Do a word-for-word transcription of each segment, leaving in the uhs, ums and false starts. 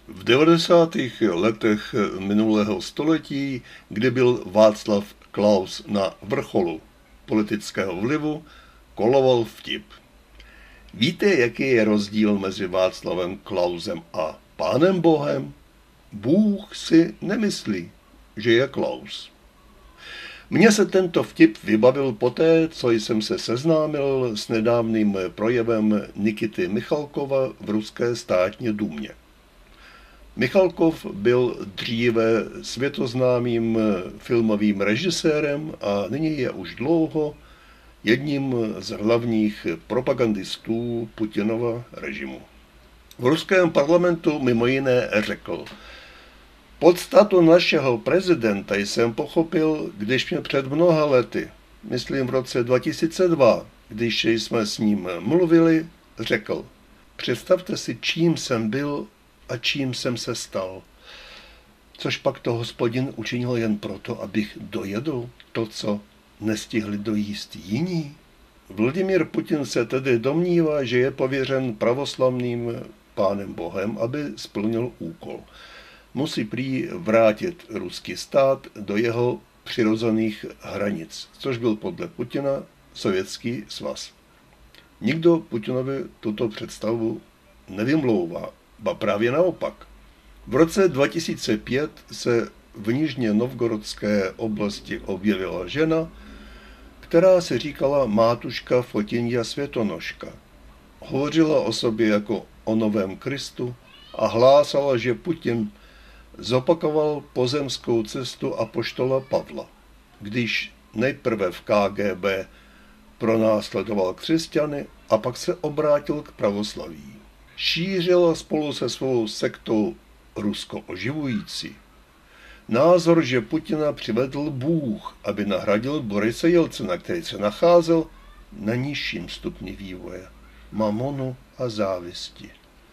V devadesátých letech minulého století, kdy byl Václav Klaus na vrcholu politického vlivu, koloval vtip. Víte, jaký je rozdíl mezi Václavem Klausem a Pánem Bohem? Bůh si nemyslí, že je Klaus. Mně se tento vtip vybavil poté, co jsem se seznámil s nedávným projevem Nikity Michalkova v ruské státní dumě. Michalkov byl dříve světoznámým filmovým režisérem a nyní je už dlouho jedním z hlavních propagandistů Putinova režimu. V ruském parlamentu mimo jiné řekl: podstatu našeho prezidenta jsem pochopil, když mě před mnoha lety, myslím v roce dva tisíce dva, když jsme s ním mluvili, řekl: představte si, čím jsem byl a čím jsem se stal. Což pak to Hospodin učinil jen proto, abych dojedl to, co nestihli dojíst jiní. Vladimír Putin se tedy domnívá, že je pověřen pravoslavným Pánem Bohem, aby splnil úkol. Musí prý vrátit ruský stát do jeho přirozených hranic, což byl podle Putina Sovětský svaz. Nikdo Putinovi tuto představu nevymlouvá, ba právě naopak. V roce dva tisíce pět se v Nižně Novgorodské oblasti objevila žena, která se říkala Mátuška Fotinja Světonožka. Hovořila o sobě jako o novém Kristu a hlásala, že Putin zopakoval pozemskou cestu apoštola Pavla, když nejprve v K G B pronásledoval křesťany a pak se obrátil k pravoslaví. Šířila spolu se svou sektou Rusko oživující názor, že Putina přivedl Bůh, aby nahradil Borise Jelcina, který se nacházel na nižším stupni vývoje, mamonu a závisti.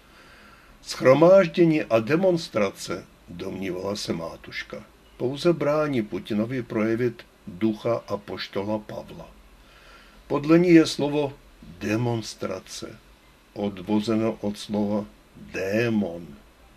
Shromáždění a demonstrace, domnívala se Mátuška, pouze brání Putinovi projevit ducha apoštola Pavla. Podle ní je slovo demonstrace odvozeno od slova démon.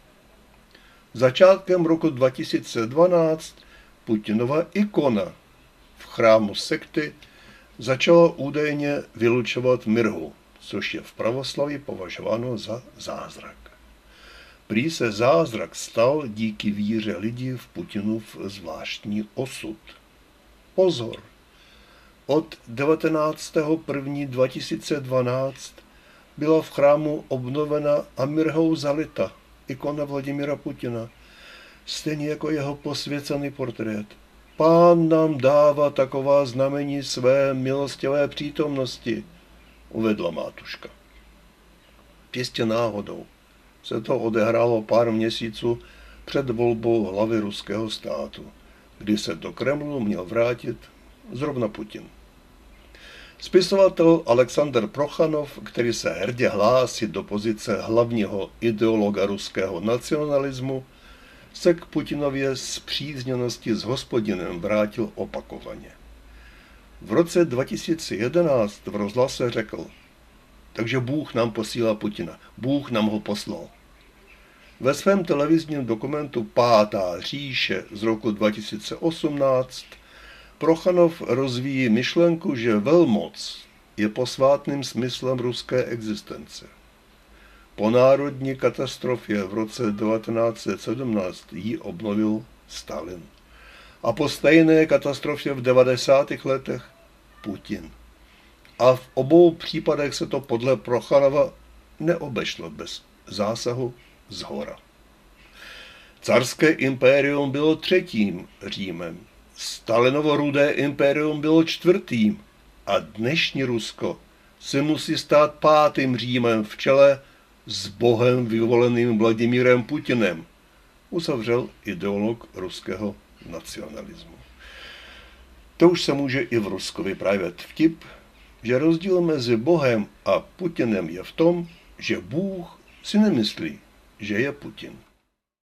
Začátkem roku dva tisíce dvanáct Putinova ikona v chrámu sekty začala údajně vylučovat myrhu, což je v pravoslaví považováno za zázrak. Prý se zázrak stal díky víře lidí v Putinův zvláštní osud. Pozor! Od devatenáctého prvního dva tisíce dvanáct byla v chrámu obnovena a myrhou zalita ikona Vladimira Putina, stejně jako jeho posvěcený portrét. Pán nám dává taková znamení své milostivé přítomnosti, uvedla Mátuška. Čistě náhodou se to odehrálo pár měsíců před volbou hlavy ruského státu, kdy se do Kremlu měl vrátit zrovna Putin. Spisovatel Alexander Prochanov, který se hrdě hlásí do pozice hlavního ideologa ruského nacionalismu, se k Putinově spřízněnosti s Hospodinem vrátil opakovaně. V roce dva tisíce jedenáct v rozhlase řekl: takže Bůh nám posílá Putina, Bůh nám ho poslal. Ve svém televizním dokumentu Pátá říše z roku dva tisíce osmnáct Prochanov rozvíjí myšlenku, že velmoc je posvátným smyslem ruské existence. Po národní katastrofě v roce devatenáct set sedmnáct ji obnovil Stalin. A po stejné katastrofě v devadesátých letech Putin. A v obou případech se to podle Prochanova neobešlo bez zásahu zhora. Carské impérium bylo třetím Římem, Stalinovo rudé impérium bylo čtvrtým a dnešní Rusko se musí stát pátým Římem v čele s bohem vyvoleným Vladimírem Putinem, uzavřel ideolog ruského nacionalismu. To už se může i v Rusku vyprávět vtip, že rozdíl mezi Bohem a Putinem je v tom, že Bůh si nemyslí, že je Putin.